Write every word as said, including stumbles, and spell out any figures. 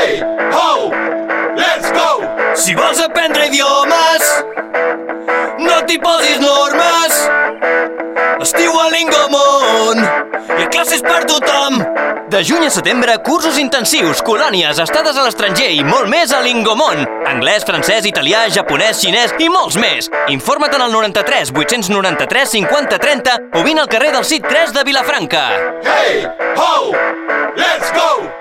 Hey, ho, let's go! Si vols aprendre idiomes, no t'hi posis normes. Estiu a Lingomon i a classes per tothom. De juny a setembre, cursos intensius, colònies, estades a l'estranger i molt més a Lingomon. Anglès, francès, italià, japonès, xinès i molts més. Informa't en el noranta-tres vuit-cents noranta-tres cinquanta trenta o vine al carrer del C I T tres de Vilafranca. Hey, ho, let's go!